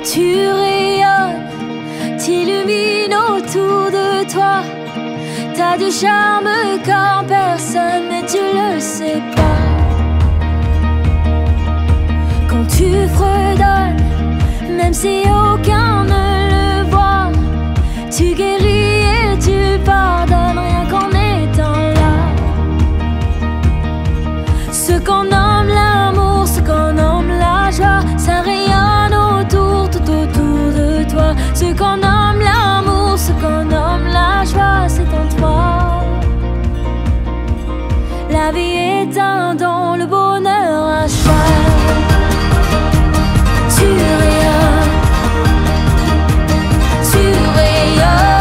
Tu rayonnes, t'illumines autour de toi. T'as du charme comme personne, mais tu le sais pas. Quand tu fredonnes, même si aucun ne le voit, tu guéris et tu pardonnes rien qu'en étant là. Ce qu'on nomme l'amour, ce qu'on nomme la joie, ça rayonne autour, tout autour de toi. Ce qu'on nomme l'amour, ce qu'on nomme la joie, c'est en toi. La vie est un don, le bonheur un choix. Tu rayonnes, tu rayonnes.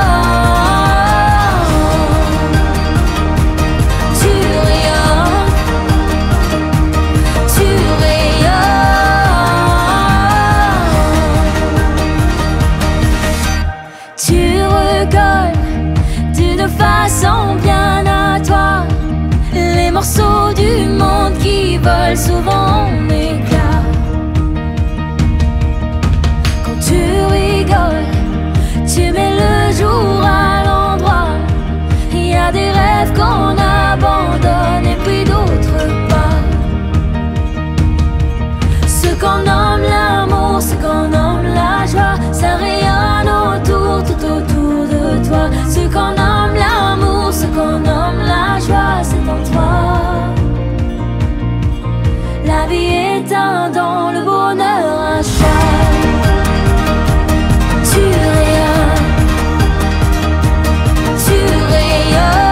Façon bien à toi, les morceaux du monde qui volent souvent en éclats. Quand tu rigoles, tu mets le jour à l'endroit. Il y a des rêves qu'on abandonne et puis d'autres pas. Ce qu'on nomme l'amour, ce qu'on nomme la joie, ça rayonne autour, tout autour de toi. Ce qu'on nomme l'amour, ce qu'on nomme la joie, c'est en toi. La vie est un don, le bonheur un choix. Tu rayonnes, tu rayonnes.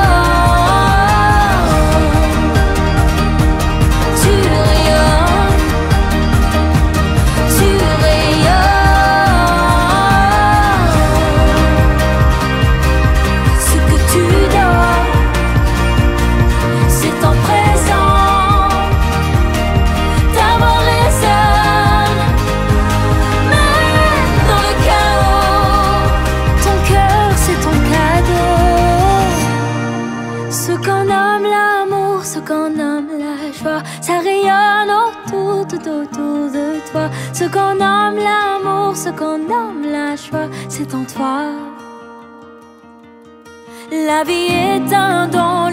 Ça rayonne autour, tout autour de toi. Ce qu'on nomme l'amour, ce qu'on nomme la joie, c'est en toi. La vie est un don,